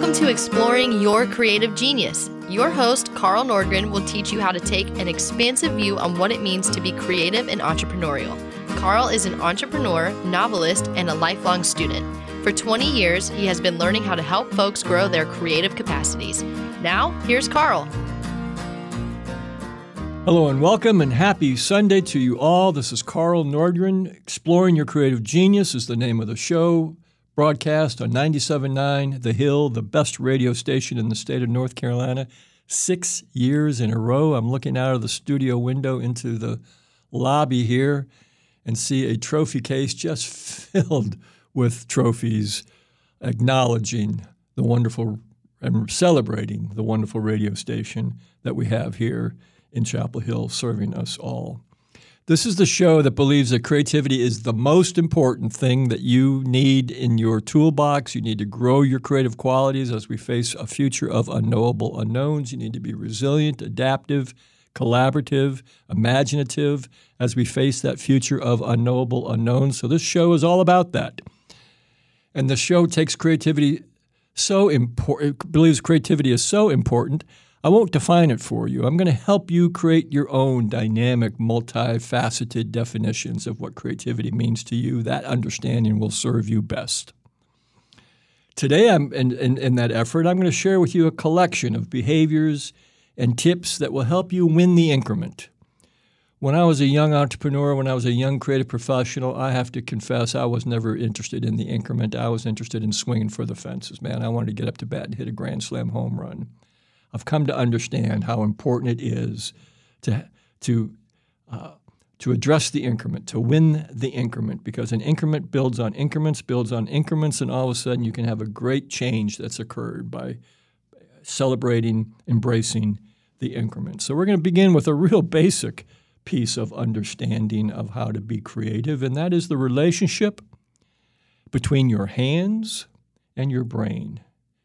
Welcome to Exploring Your Creative Genius. Your host, Carl Nordgren, will teach you how to take an expansive view on what it means to be creative and entrepreneurial. Carl is an entrepreneur, novelist, and a lifelong student. For 20 years, he has been learning how to help folks grow their creative capacities. Now, here's Carl. Hello and welcome and happy Sunday to you all. This is Carl Nordgren. Exploring Your Creative Genius is the name of the show. Broadcast on 97.9 The Hill, the best radio station in the state of North Carolina. 6 years in a row. I'm looking out of the studio window into the lobby here and see a trophy case just filled with trophies acknowledging the wonderful and celebrating the wonderful radio station that we have here in Chapel Hill serving us all. This is the show that believes that creativity is the most important thing that you need in your toolbox. You need to grow your creative qualities as we face a future of unknowable unknowns. You need to be resilient, adaptive, collaborative, imaginative as we face that future of unknowable unknowns. So this show is all about that. And the show takes creativity so important, believes creativity is so important. I won't define it for you. I'm going to help you create your own dynamic, multifaceted definitions of what creativity means to you. That understanding will serve you best. Today, in that effort, I'm going to share with you a collection of behaviors and tips that will help you win the increment. When I was a young entrepreneur, when I was a young creative professional, I have to confess I was never interested in the increment. I was interested in swinging for the fences, man. I wanted to get up to bat and hit a grand slam home run. I've come to understand how important it is to address the increment, to win the increment, because an increment builds on increments, and all of a sudden you can have a great change that's occurred by celebrating, embracing the increment. So we're going to begin with a real basic piece of understanding of how to be creative, and that is the relationship between your hands and your brain.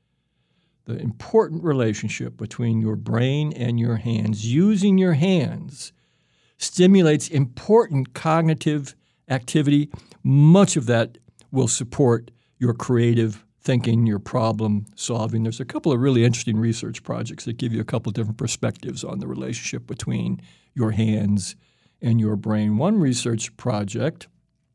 The important relationship between your brain and your hands. Using your hands stimulates important cognitive activity. Much of that will support your creative thinking, your problem solving. There's a couple of really interesting research projects that give you a couple of different perspectives on the relationship between your hands and your brain. One research project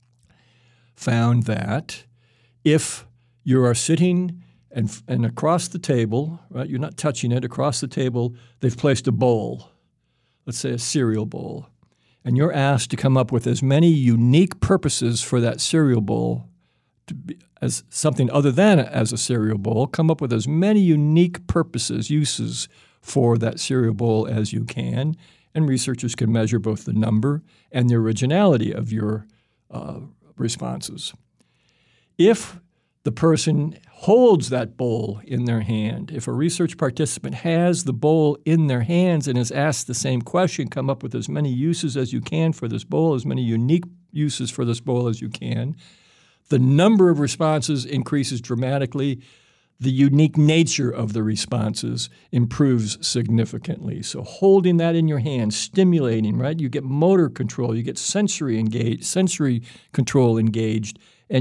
found that if you are sitting and across the table, right, you're not touching it, across the table, they've placed a bowl, let's say a cereal bowl, and you're asked to come up with as many unique purposes for that cereal bowl to be, as something other than as a cereal bowl, come up with as many unique purposes, uses for that cereal bowl as you can, and researchers can measure both the number and the originality of your responses. If the person holds that bowl in their hand. If a research participant has the bowl in their hands and is asked the same question, come up with as many uses as you can for this bowl, as many unique uses for this bowl as you can, the number of responses increases dramatically. The unique nature of the responses improves significantly. So holding that in your hand, stimulating, right? You get motor control, you get sensory control engaged,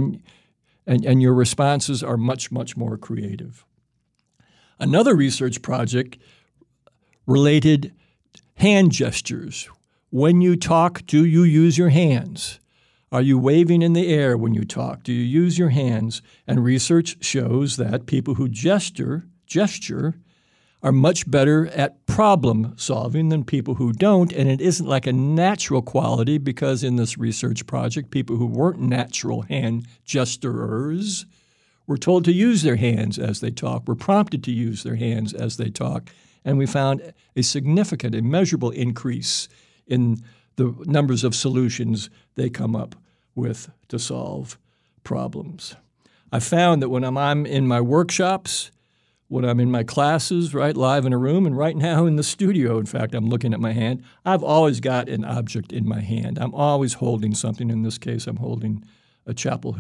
and your responses are much, much more creative. Another research project related hand gestures. When you talk, do you use your hands? Are you waving in the air when you talk? Do you use your hands? And research shows that people who gesture are much better at problem solving than people who don't. And it isn't like a natural quality, because in this research project, people who weren't natural hand gesturers were told to use their hands as they talk, were prompted to use their hands as they talk. And we found a significant, immeasurable increase in the numbers of solutions they come up with to solve problems. I found that when I'm in my workshops, when I'm in my classes, right, live in a room, and right now in the studio, in fact, I'm looking at my hand, I've always got an object in my hand. I'm always holding something. In this case, I'm holding a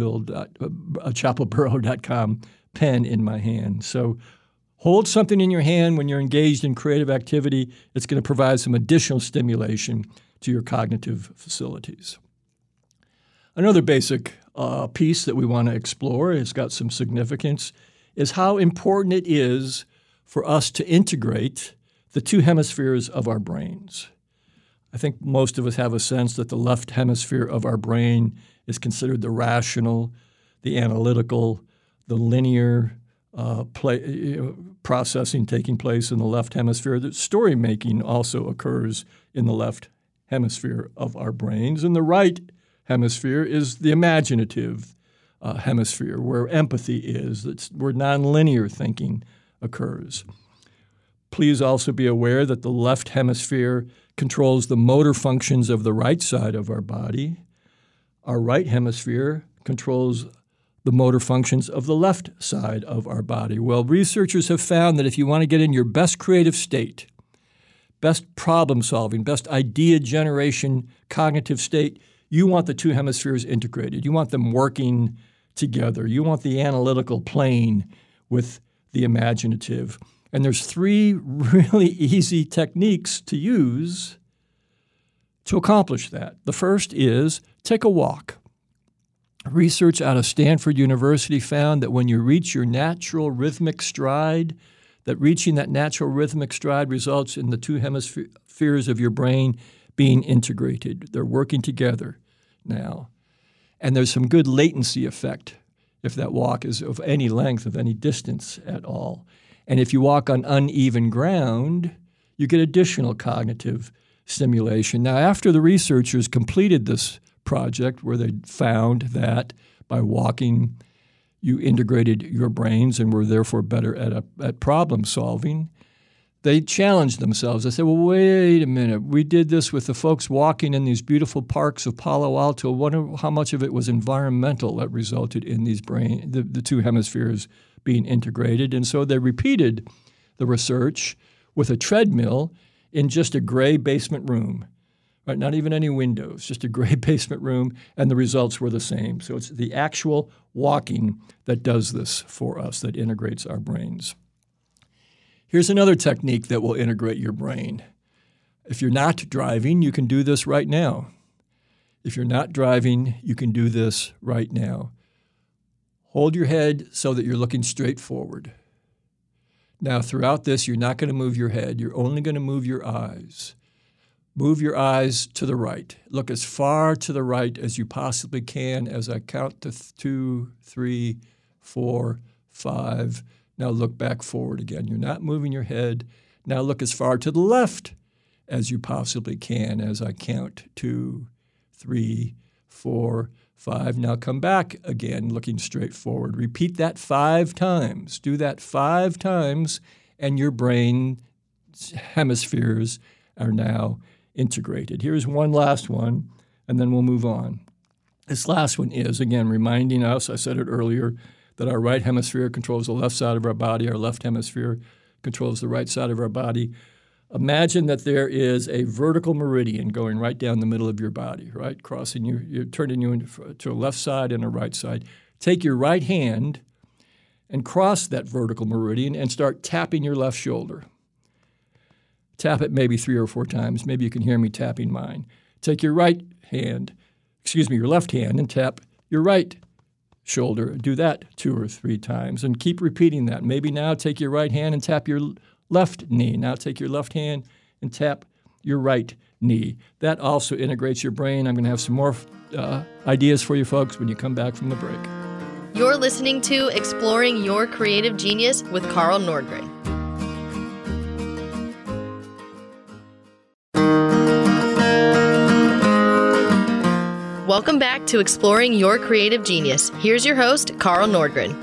chapelboro.com pen in my hand. So hold something in your hand when you're engaged in creative activity. It's going to provide some additional stimulation to your cognitive facilities. Another basic piece that we want to explore, has got some significance, is how important it is for us to integrate the two hemispheres of our brains. I think most of us have a sense that the left hemisphere of our brain is considered the rational, the analytical, the linear processing taking place in the left hemisphere. The story making also occurs in the left hemisphere of our brains. And the right hemisphere is the imaginative hemisphere, where empathy is. That's where nonlinear thinking occurs. Please also be aware that the left hemisphere controls the motor functions of the right side of our body. Our right hemisphere controls the motor functions of the left side of our body. Well, researchers have found that if you want to get in your best creative state, best problem solving, best idea generation, cognitive state, you want the two hemispheres integrated. You want them working together. You want the analytical plane with the imaginative. And there's 3 really easy techniques to use to accomplish that. The first is take a walk. Research out of Stanford University found that when you reach your natural rhythmic stride, that reaching that natural rhythmic stride results in the two hemispheres of your brain being integrated. They're working together now. And there's some good latency effect if that walk is of any length, of any distance at all. And if you walk on uneven ground, you get additional cognitive stimulation. Now, after the researchers completed this project where they found that by walking, you integrated your brains and were therefore better at problem solving, they challenged themselves. They said, well, wait a minute. We did this with the folks walking in these beautiful parks of Palo Alto. Wonder how much of it was environmental that resulted in these the two hemispheres being integrated. And so they repeated the research with a treadmill in just a gray basement room. Right, not even any windows, just a gray basement room, and the results were the same. So it's the actual walking that does this for us, that integrates our brains. Here's another technique that will integrate your brain. If you're not driving, you can do this right now. If you're not driving, you can do this right now. Hold your head so that you're looking straight forward. Now, throughout this, you're not going to move your head. You're only going to move your eyes. Move your eyes to the right. Look as far to the right as you possibly can as I count to 2, 3, 4, 5. Now look back forward again. You're not moving your head. Now look as far to the left as you possibly can as I count 2, 3, 4, 5. Now come back again, looking straight forward. Repeat that 5 times. Do that 5 times, and your brain hemispheres are now integrated. Here's one last one, and then we'll move on. This last one is, again, reminding us, I said it earlier, that our right hemisphere controls the left side of our body, our left hemisphere controls the right side of our body. Imagine that there is a vertical meridian going right down the middle of your body, right, crossing you, turning you to a left side and a right side. Take your right hand and cross that vertical meridian and start tapping your left shoulder. Tap it maybe 3 or 4 times. Maybe you can hear me tapping mine. Take your left hand, and tap your right shoulder. Do that 2 or 3 times and keep repeating that. Maybe now take your right hand and tap your left knee. Now take your left hand and tap your right knee. That also integrates your brain. I'm going to have some more ideas for you folks when you come back from the break. You're listening to Exploring Your Creative Genius with Carl Nordgren. Welcome back to Exploring Your Creative Genius. Here's your host, Carl Nordgren.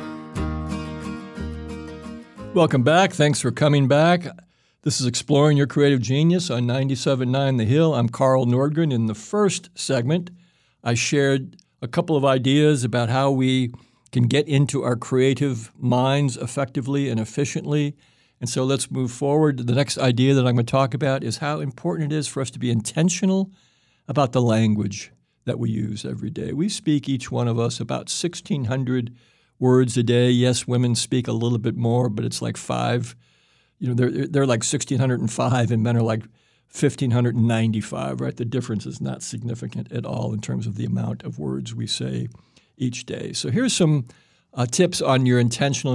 Welcome back. Thanks for coming back. This is Exploring Your Creative Genius on 97.9 The Hill. I'm Carl Nordgren. In the first segment, I shared a couple of ideas about how we can get into our creative minds effectively and efficiently. And so let's move forward. The next idea that I'm going to talk about is how important it is for us to be intentional about the language that we use every day. We speak, each one of us, about 1,600 words a day. Yes, women speak a little bit more, but it's like 5. They're like 1,605, and men are like 1,595, right? The difference is not significant at all in terms of the amount of words we say each day. So here's some tips on your intentional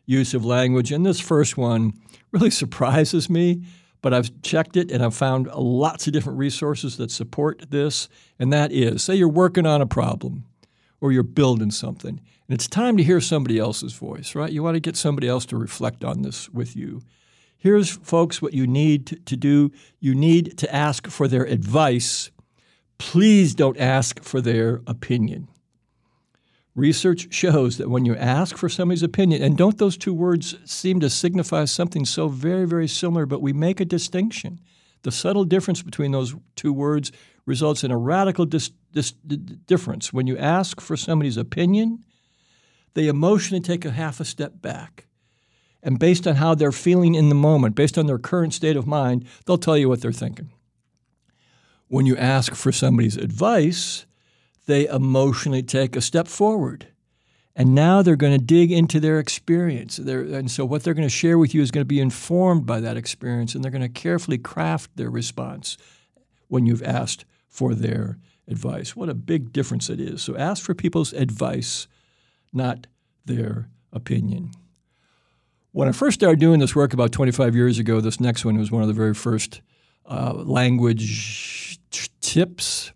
use of language. And this first one really surprises me, but I've checked it and I've found lots of different resources that support this. And that is, say you're working on a problem or you're building something, and it's time to hear somebody else's voice, right? You want to get somebody else to reflect on this with you. Here's, folks, what you need to do. You need to ask for their advice. Please don't ask for their opinion. Research shows that when you ask for somebody's opinion, and don't those two words seem to signify something so very, very similar, but we make a distinction. The subtle difference between those two words results in a radical difference. When you ask for somebody's opinion, they emotionally take a half a step back. And based on how they're feeling in the moment, based on their current state of mind, they'll tell you what they're thinking. When you ask for somebody's advice, they emotionally take a step forward. And now they're going to dig into their experience. And so what they're going to share with you is going to be informed by that experience, and they're going to carefully craft their response when you've asked for their advice. What a big difference it is. So ask for people's advice, not their opinion. When I first started doing this work about 25 years ago, this next one was one of the very first language tips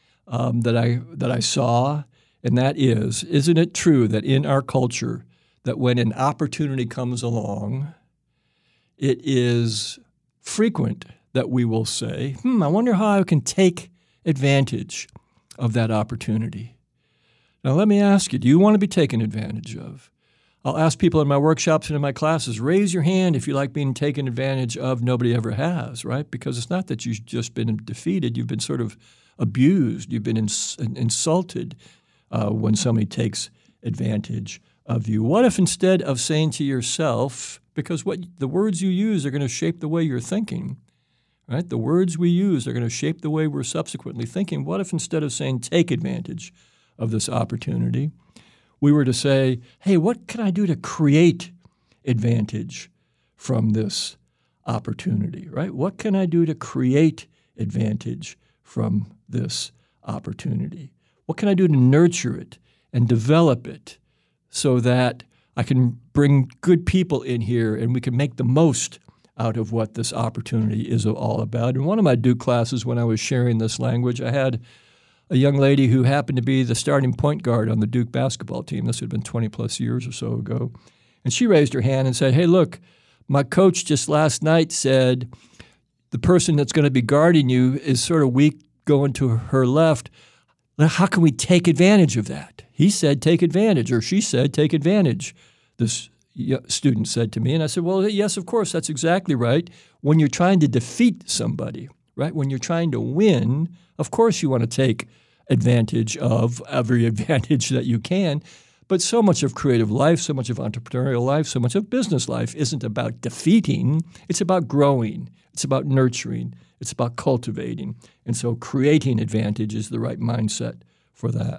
that I saw, and that is, isn't it true that in our culture that when an opportunity comes along, it is frequent that we will say, I wonder how I can take advantage of that opportunity. Now let me ask you, do you want to be taken advantage of? I'll ask people in my workshops and in my classes, raise your hand if you like being taken advantage of. Nobody ever has, right? Because it's not that you've just been defeated. You've been sort of abused. You've been insulted when somebody takes advantage of you. What if instead of saying to yourself, because the words you use are going to shape the way you're thinking, right? The words we use are going to shape the way we're subsequently thinking. What if instead of saying take advantage of this opportunity, we were to say, hey, what can I do to create advantage from this opportunity, right? What can I do to create advantage from this opportunity? What can I do to nurture it and develop it so that I can bring good people in here and we can make the most out of what this opportunity is all about? In one of my Duke classes, when I was sharing this language, I had a young lady who happened to be the starting point guard on the Duke basketball team. This had been 20 plus years or so ago. And she raised her hand and said, hey, look, my coach just last night said the person that's going to be guarding you is sort of weak going to her left. How can we take advantage of that? He said take advantage, or she said take advantage, this student said to me. And I said, well, yes, of course, that's exactly right. When you're trying to defeat somebody, right? When you're trying to win, of course you want to take advantage of every advantage that you can. But so much of creative life, so much of entrepreneurial life, so much of business life isn't about defeating. It's about growing. It's about nurturing. It's about cultivating. And so creating advantage is the right mindset for that.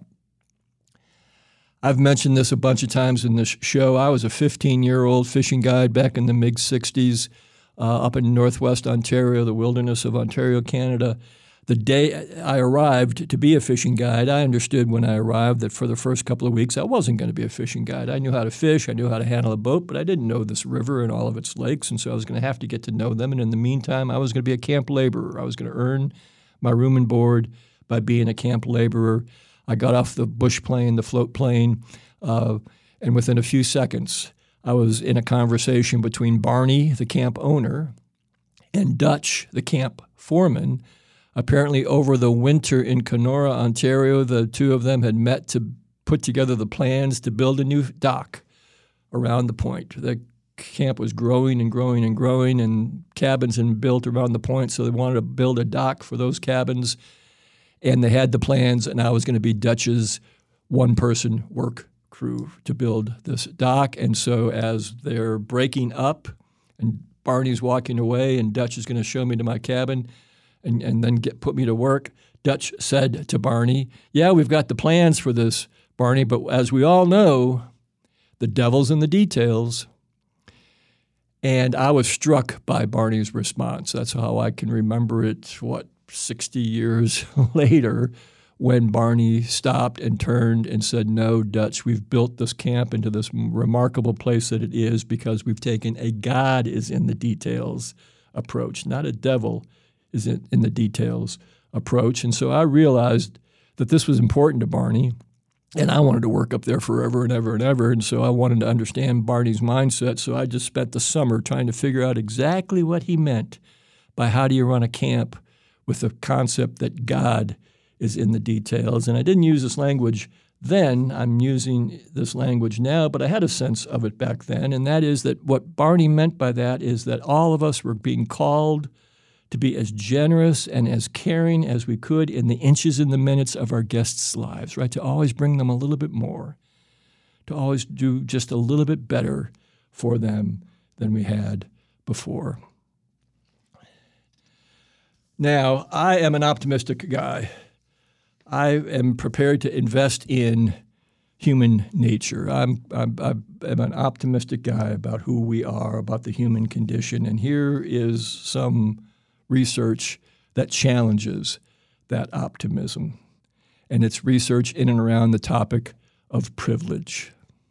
I've mentioned this a bunch of times in this show. I was a 15-year-old fishing guide back in the mid-'60s up in northwest Ontario, the wilderness of Ontario, Canada. The day I arrived to be a fishing guide, I understood when I arrived that for the first couple of weeks I wasn't going to be a fishing guide. I knew how to fish, I knew how to handle a boat, but I didn't know this river and all of its lakes, and so I was going to have to get to know them. And in the meantime, I was going to be a camp laborer. I was going to earn my room and board by being a camp laborer. I got off the bush plane, the float plane, and within a few seconds, I was in a conversation between Barney, the camp owner, and Dutch, the camp foreman. Apparently, over the winter in Kenora, Ontario, the two of them had met to put together the plans to build a new dock around the point. The camp was growing and growing and growing, and cabins had been built around the point, so they wanted to build a dock for those cabins. And they had the plans, and I was going to be Dutch's one-person work crew to build this dock. And so as they're breaking up and Barney's walking away and Dutch is going to show me to my cabin and then put me to work, Dutch said to Barney, yeah, we've got the plans for this, Barney, but as we all know, the devil's in the details. And I was struck by Barney's response. That's how I can remember it, 60 years later, when Barney stopped and turned and said, "No, Dutch, we've built this camp into this remarkable place that it is because we've taken a God is in the details approach, not a devil is in the details approach." And so I realized that this was important to Barney, and I wanted to work up there forever and ever and ever, and so I wanted to understand Barney's mindset, so I just spent the summer trying to figure out exactly what he meant by how do you run a camp with the concept that God is in the details. And I didn't use this language then. I'm using this language now, but I had a sense of it back then, and that is that what Barney meant by that is that all of us were being called to be as generous and as caring as we could in the inches and the minutes of our guests' lives, right? To always bring them a little bit more, to always do just a little bit better for them than we had before. Now, I am an optimistic guy. I am prepared to invest in human nature. I'm an optimistic guy about who we are, about the human condition, and here is some research that challenges that optimism, and it's research in and around the topic of privilege.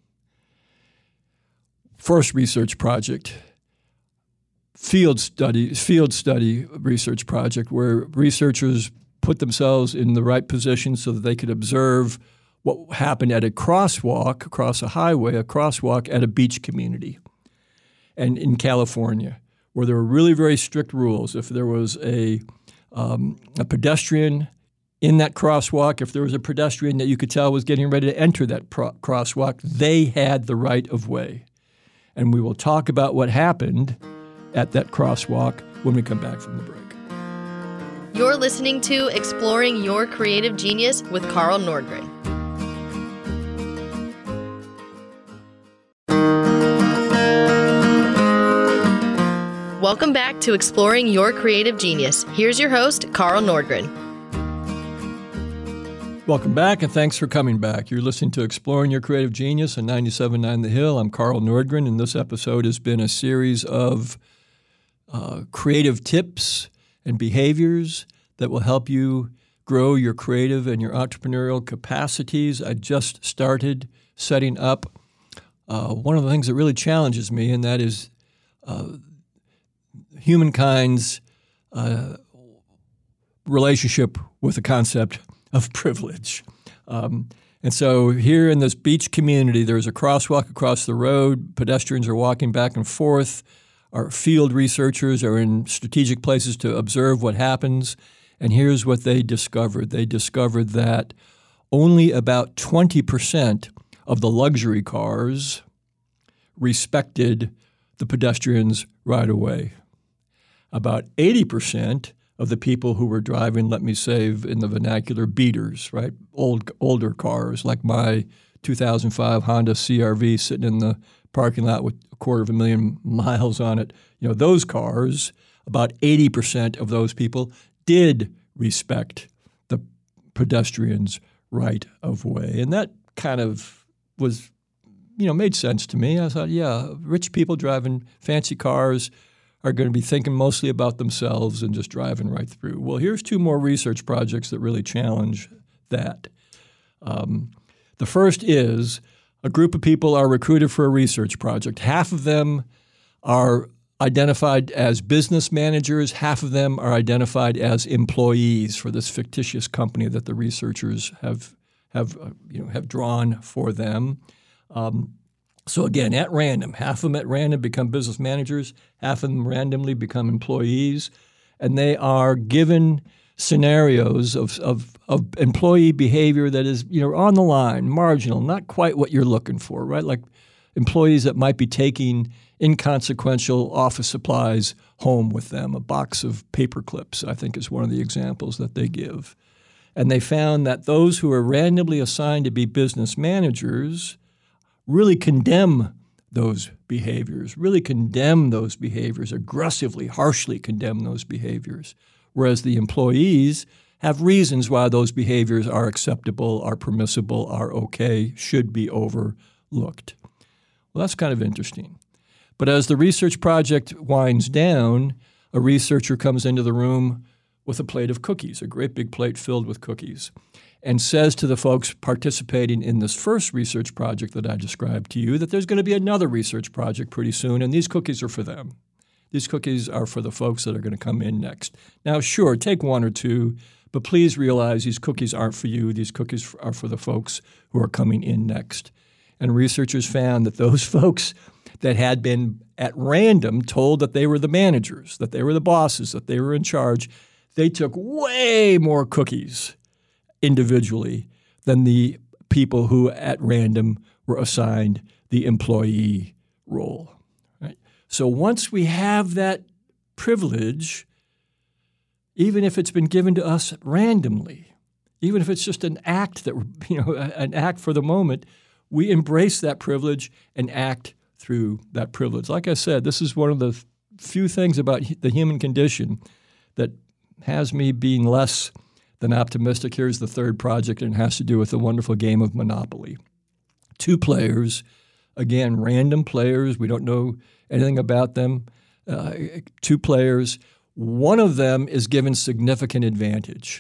First research project, field study research project, where researchers put themselves in the right position so that they could observe what happened at a crosswalk across a highway, a crosswalk at a beach community, and in California, where there were really very strict rules. If there was a pedestrian in that crosswalk, if there was a pedestrian that you could tell was getting ready to enter that crosswalk, they had the right of way. And we will talk about what happened at that crosswalk when we come back from the break. You're listening to Exploring Your Creative Genius with Carl Nordgren. Welcome back to Exploring Your Creative Genius. Here's your host, Carl Nordgren. Welcome back, and thanks for coming back. You're listening to Exploring Your Creative Genius on 97.9 The Hill. I'm Carl Nordgren, and this episode has been a series of creative tips and behaviors that will help you grow your creative and your entrepreneurial capacities. I just started setting up one of the things that really challenges me, and that is humankind's relationship with the concept of privilege. And so here in this beach community, there's a crosswalk across the road. Pedestrians are walking back and forth. Our field researchers are in strategic places to observe what happens. And here's what they discovered. They discovered that only about 20% of the luxury cars respected the pedestrians right away. About 80% of the people who were driving, let me say in the vernacular, beaters, right? Older cars like my 2005 Honda CR-V sitting in the parking lot with 250,000 miles on it. You know, those cars, about 80% of those people did respect the pedestrians' right of way. And that kind of was, made sense to me. I thought, yeah, rich people driving fancy cars are going to be thinking mostly about themselves and just driving right through. Well, here's two more research projects that really challenge that. The first is a group of people are recruited for a research project. Half of them are identified as business managers. Half of them are identified as employees for this fictitious company that the researchers have drawn for them. So again, at random, half of them at random become business managers, half of them randomly become employees, and they are given scenarios of employee behavior that is, on the line, marginal, not quite what you're looking for, right? Like employees that might be taking inconsequential office supplies home with them. A box of paper clips, I think, is one of the examples that they give. And they found that those who are randomly assigned to be business managers really condemn those behaviors, aggressively, harshly condemn those behaviors, whereas the employees have reasons why those behaviors are acceptable, are permissible, are okay, should be overlooked. Well, that's kind of interesting. But as the research project winds down, a researcher comes into the room with a plate of cookies, a great big plate filled with cookies. and says to the folks participating in this first research project that I described to you that there's going to be another research project pretty soon, and these cookies are for them. These cookies are for the folks that are going to come in next. Now, sure, take one or two, but please realize these cookies aren't for you. These cookies are for the folks who are coming in next. And researchers found that those folks that had been at random told that they were the managers, that they were the bosses, that they were in charge, they took way more cookies individually than the people who at random were assigned the employee role. Right? So once we have that privilege, even if it's been given to us randomly, even if it's just an act that, an act for the moment, we embrace that privilege and act through that privilege. Like I said, this is one of the few things about the human condition that has me being less than optimistic. Here's the third project, and it has to do with the wonderful game of Monopoly. 2 players, again, random players. We don't know anything about them. 2 players. One of them is given significant advantage.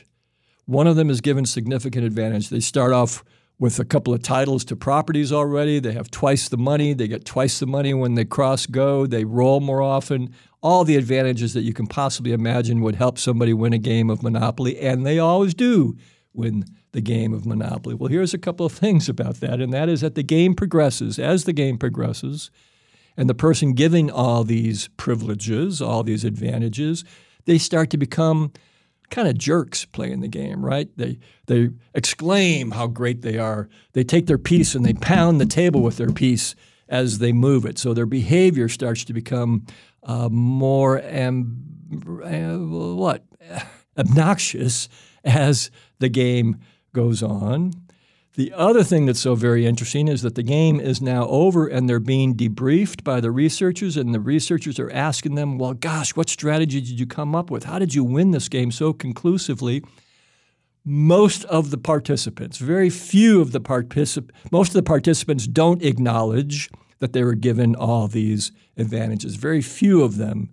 They start off with a couple of titles to properties already. They have twice the money. They get twice the money when they cross go. They roll more often. All the advantages that you can possibly imagine would help somebody win a game of Monopoly, and they always do win the game of Monopoly. Well, here's a couple of things about that, and that is that the game progresses. As the game progresses, and the person giving all these privileges, all these advantages, they start to become kind of jerks playing the game, right? They exclaim how great they are. They take their piece and they pound the table with their piece as they move it. So their behavior starts to become more obnoxious as the game goes on. The other thing that's so very interesting is that the game is now over and they're being debriefed by the researchers, and the researchers are asking them, well, gosh, what strategy did you come up with? How did you win this game so conclusively? Most of the participants, most of the participants don't acknowledge that they were given all these advantages. Very few of them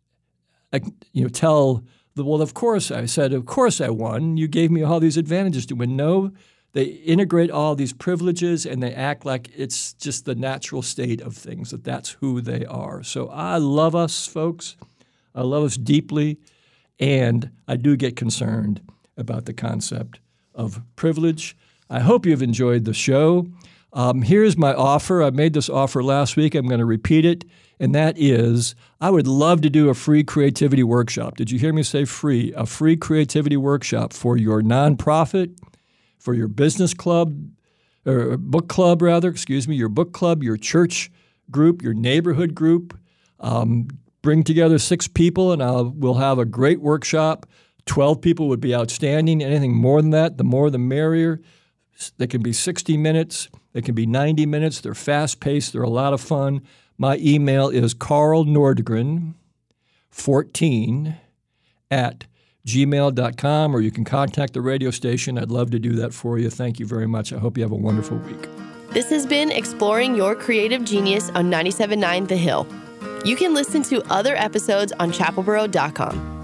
tell, well, of course I won. You gave me all these advantages to win. No. They integrate all these privileges and they act like it's just the natural state of things, that that's who they are. So I love us, folks. I love us deeply, and I do get concerned about the concept of privilege. I hope you've enjoyed the show. Here's my offer. I made this offer last week. I'm going to repeat it, and that is I would love to do a free creativity workshop. Did you hear me say free? A free creativity workshop for your nonprofit, for your business club, or book club rather, your book club, your church group, your neighborhood group. Bring together 6 people and we'll have a great workshop. 12 people would be outstanding. Anything more than that, the more the merrier. They can be 60 minutes. They can be 90 minutes. They're fast-paced. They're a lot of fun. My email is carlnordgren14@gmail.com, or you can contact the radio station. I'd love to do that for you. Thank you very much. I hope you have a wonderful week. This has been Exploring Your Creative Genius on 97.9 The Hill. You can listen to other episodes on chapelboro.com.